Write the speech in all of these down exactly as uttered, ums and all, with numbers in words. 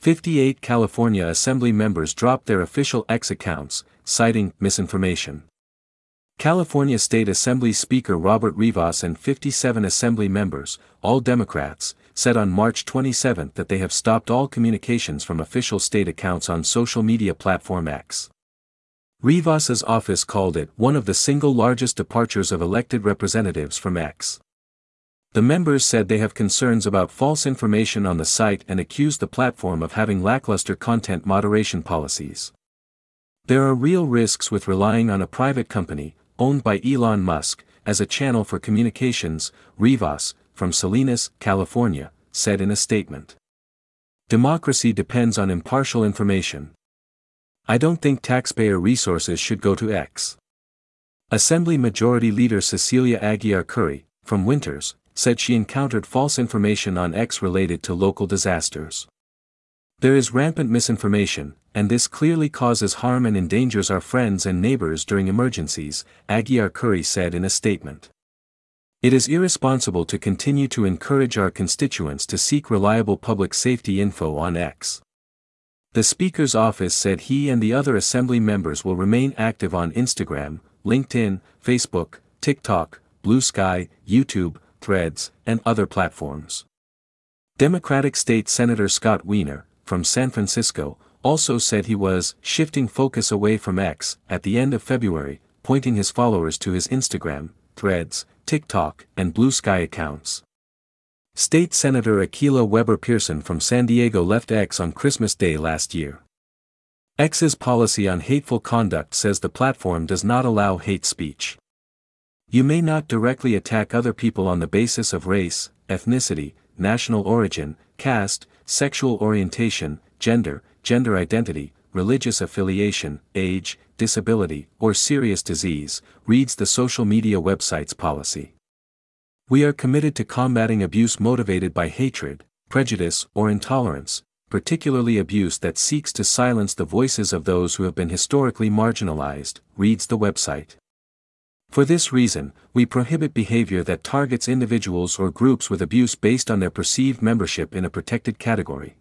fifty-eight California Assembly members dropped their official X accounts, citing misinformation. California State Assembly Speaker Robert Rivas and fifty-seven Assembly members, all Democrats, said on March twenty-seventh that they have stopped all communications from official state accounts on social media platform X. Rivas's office called it one of the single largest departures of elected representatives from X. The members said they have concerns about false information on the site and accused the platform of having lackluster content moderation policies. There are real risks with relying on a private company, owned by Elon Musk, as a channel for communications, Rivas, from Salinas, California, said in a statement. Democracy depends on impartial information. I don't think taxpayer resources should go to X. Assembly Majority Leader Cecilia Aguiar Curry, from Winters, said she encountered false information on X related to local disasters. There is rampant misinformation, and this clearly causes harm and endangers our friends and neighbors during emergencies, Aguiar Curry said in a statement. It is irresponsible to continue to encourage our constituents to seek reliable public safety info on X. The Speaker's office said he and the other Assembly members will remain active on Instagram, LinkedIn, Facebook, TikTok, Blue Sky, YouTube, Threads, and other platforms. Democratic State Senator Scott Wiener, from San Francisco, also said he was shifting focus away from X at the end of February, pointing his followers to his Instagram, Threads, TikTok, and Blue Sky accounts. State Senator Akilah Weber Pearson from San Diego left X on Christmas Day last year. X's policy on hateful conduct says the platform does not allow hate speech. You may not directly attack other people on the basis of race, ethnicity, national origin, caste, sexual orientation, gender, gender identity, religious affiliation, age, disability, or serious disease, reads the social media website's policy. We are committed to combating abuse motivated by hatred, prejudice, or intolerance, particularly abuse that seeks to silence the voices of those who have been historically marginalized, reads the website. For this reason, we prohibit behavior that targets individuals or groups with abuse based on their perceived membership in a protected category.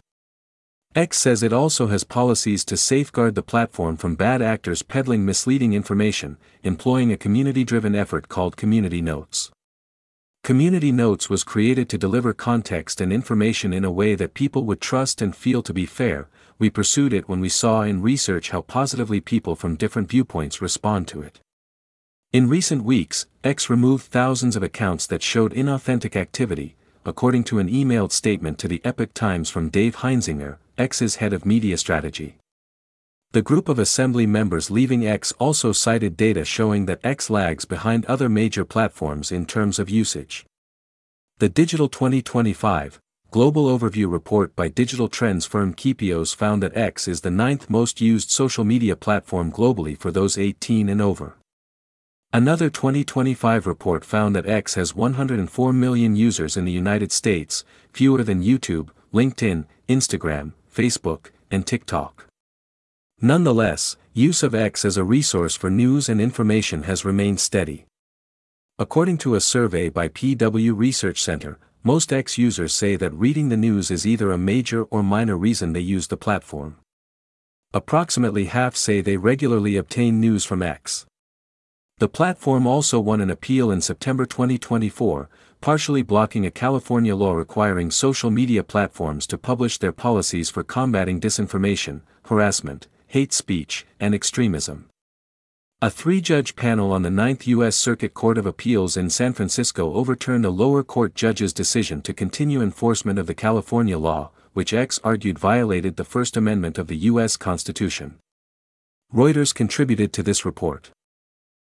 X says it also has policies to safeguard the platform from bad actors peddling misleading information, employing a community-driven effort called Community Notes. Community Notes was created to deliver context and information in a way that people would trust and feel to be fair. We pursued it when we saw in research how positively people from different viewpoints respond to it. In recent weeks, X removed thousands of accounts that showed inauthentic activity, according to an emailed statement to the Epoch Times from Dave Heinzinger, X's head of media strategy. The group of Assembly members leaving X also cited data showing that X lags behind other major platforms in terms of usage. The Digital twenty twenty-five Global Overview report by digital trends firm Kepios found that X is the ninth most used social media platform globally for those eighteen and over. Another twenty twenty-five report found that X has one hundred four million users in the United States, fewer than YouTube, LinkedIn, Instagram, Facebook, and TikTok. Nonetheless, use of X as a resource for news and information has remained steady. According to a survey by P W Research Center, most X users say that reading the news is either a major or minor reason they use the platform. Approximately half say they regularly obtain news from X. The platform also won an appeal in September twenty twenty-four, partially blocking a California law requiring social media platforms to publish their policies for combating disinformation, harassment, hate speech, and extremism. A three-judge panel on the Ninth U S Circuit Court of Appeals in San Francisco overturned a lower court judge's decision to continue enforcement of the California law, which X argued violated the First Amendment of the U S Constitution. Reuters contributed to this report.